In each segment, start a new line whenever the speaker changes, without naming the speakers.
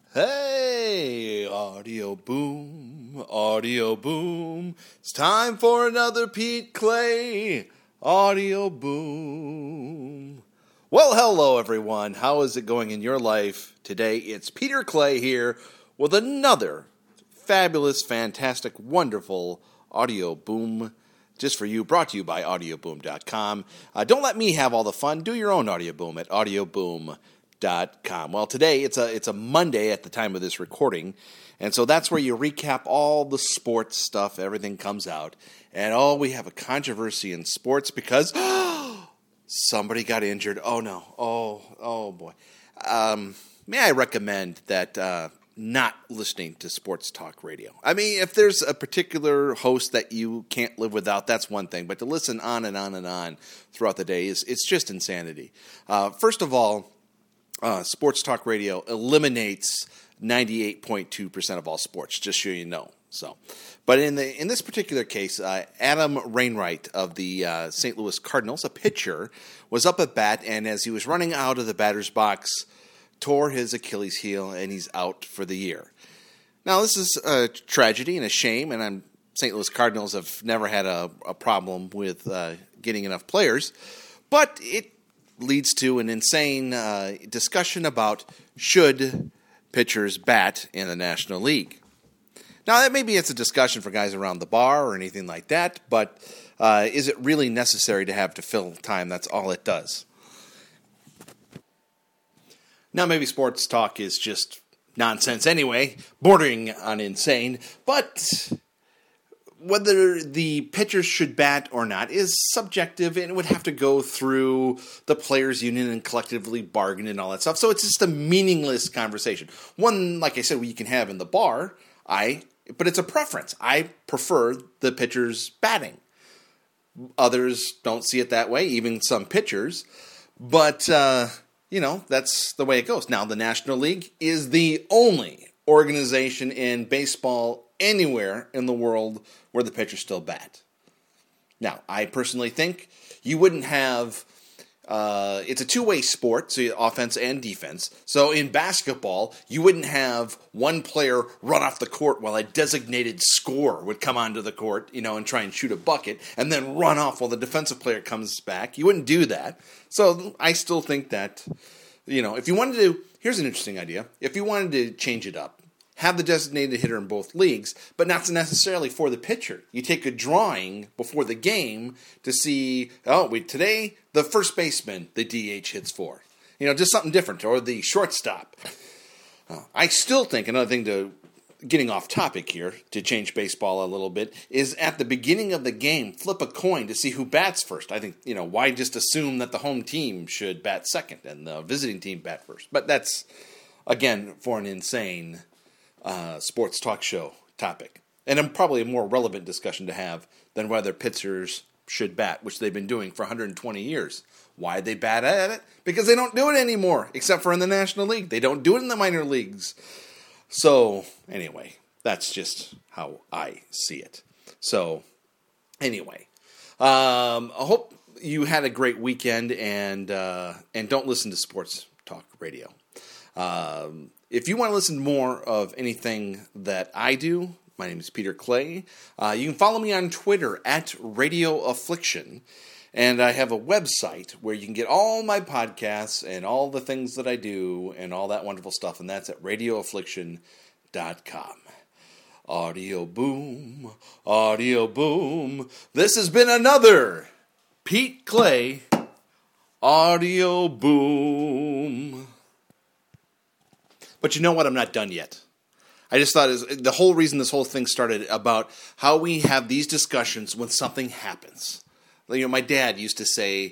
Hey, audio boom, audio boom. It's time for another Pete Clay audio boom. Well, hello everyone. How is it going in your life today? It's Peter Clay here with another fabulous, fantastic, wonderful audio boom just for you, brought to you by audioboom.com. Don't let me have all the fun. Do your own audio boom at audioboom.com. Well, today it's a Monday at the time of this recording, and so that's where you recap all the sports stuff. Everything comes out, and we have a controversy in sports because somebody got injured. Oh no! Oh boy! May I recommend that not listening to sports talk radio? I mean, if there's a particular host that you can't live without, that's one thing. But to listen on and on and on throughout the day it's just insanity. First of all, sports talk radio eliminates 98.2% of all sports, just so you know. But in this particular case, Adam Wainwright of the St. Louis Cardinals, a pitcher, was up at bat, and as he was running out of the batter's box, tore his Achilles heel, and he's out for the year. Now, this is a tragedy and a shame, and St. Louis Cardinals have never had a problem with getting enough players, but it leads to an insane discussion about should pitchers bat in the National League. Now, that maybe it's a discussion for guys around the bar or anything like that, but is it really necessary to have to fill time? That's all it does. Now, maybe sports talk is just nonsense anyway, bordering on insane, but whether the pitchers should bat or not is subjective, and it would have to go through the players' union and collectively bargain and all that stuff. So it's just a meaningless conversation. One, like I said, you can have in the bar, but it's a preference. I prefer the pitchers batting. Others don't see it that way, even some pitchers. But, that's the way it goes. Now, the National League is the only organization in baseball anywhere in the world where the pitchers still bat. Now, I personally think you wouldn't have it's a two-way sport, so offense and defense. So in basketball, you wouldn't have one player run off the court while a designated scorer would come onto the court, and try and shoot a bucket, and then run off while the defensive player comes back. You wouldn't do that. So I still think that, if you wanted to, here's an interesting idea. If you wanted to change it up, have the designated hitter in both leagues, but not necessarily for the pitcher. You take a drawing before the game to see, today the first baseman the DH hits for. Just something different, or the shortstop. I still think another thing to, getting off topic here, to change baseball a little bit, is at the beginning of the game, flip a coin to see who bats first. I think, why just assume that the home team should bat second and the visiting team bat first? But that's, again, for an insane sports talk show topic, and probably a more relevant discussion to have than whether pitchers should bat, which they've been doing for 120 years. Why they bat at it? Because they don't do it anymore, except for in the National League. They don't do it in the minor leagues. So, anyway, that's just how I see it. So, anyway, I hope you had a great weekend, and don't listen to sports talk radio. If you want to listen more of anything that I do, my name is Peter Clay. You can follow me on Twitter at Radio Affliction. And I have a website where you can get all my podcasts and all the things that I do and all that wonderful stuff. And that's at radioaffliction.com. Audio boom, audio boom. This has been another Pete Clay audio boom. But you know what? I'm not done yet. I just thought the whole reason this whole thing started about how we have these discussions when something happens. My dad used to say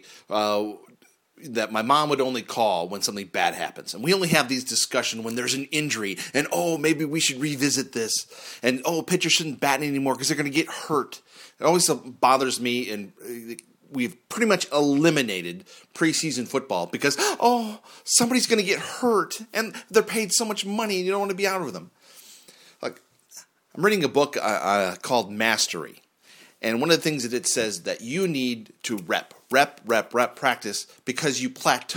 that my mom would only call when something bad happens. And we only have these discussions when there's an injury. And, maybe we should revisit this. And, pitchers shouldn't bat anymore because they're going to get hurt. It always bothers me, and we've pretty much eliminated preseason football because, somebody's going to get hurt, and they're paid so much money, and you don't want to be out of them. Like, I'm reading a book called Mastery, and one of the things that it says that you need to rep, practice, because you plateau.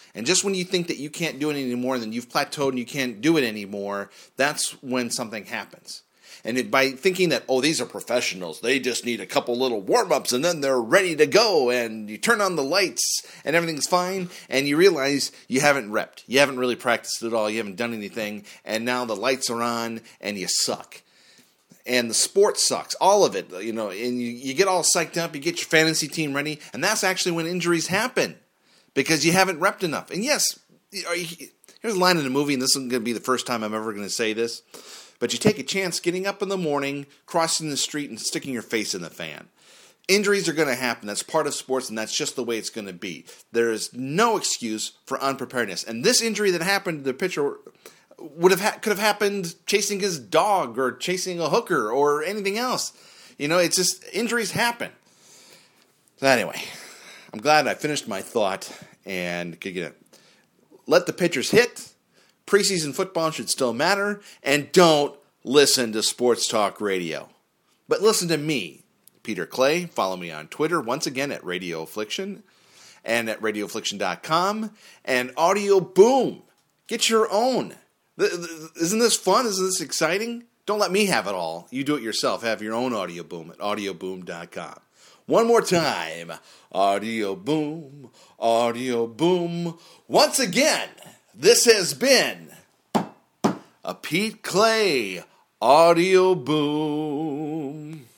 And just when you think that you can't do it anymore, and then you've plateaued and you can't do it anymore, that's when something happens. And by thinking that, oh, these are professionals, they just need a couple little warm-ups and then they're ready to go, and you turn on the lights and everything's fine, and you realize you haven't repped. You haven't really practiced at all. You haven't done anything, and now the lights are on and you suck. And the sport sucks, all of it, and you get all psyched up, you get your fantasy team ready, and that's actually when injuries happen. Because you haven't repped enough. And yes, here's a line in the movie, and this isn't going to be the first time I'm ever going to say this, but you take a chance getting up in the morning, crossing the street, and sticking your face in the fan. Injuries are going to happen. That's part of sports, and that's just the way it's going to be. There is no excuse for unpreparedness. And this injury that happened to the pitcher could have happened chasing his dog or chasing a hooker or anything else. It's just injuries happen. So anyway, I'm glad I finished my thought and could get it. Let the pitchers hit. Preseason football should still matter. And don't listen to sports talk radio. But listen to me, Peter Clay. Follow me on Twitter, once again, at Radio Affliction and at radioaffliction.com. And Audio Boom. Get your own. Isn't this fun? Isn't this exciting? Don't let me have it all. You do it yourself. Have your own Audio Boom at audioboom.com. One more time. Audio Boom, Audio Boom. Once again, this has been a Pete Clay Audio Boom.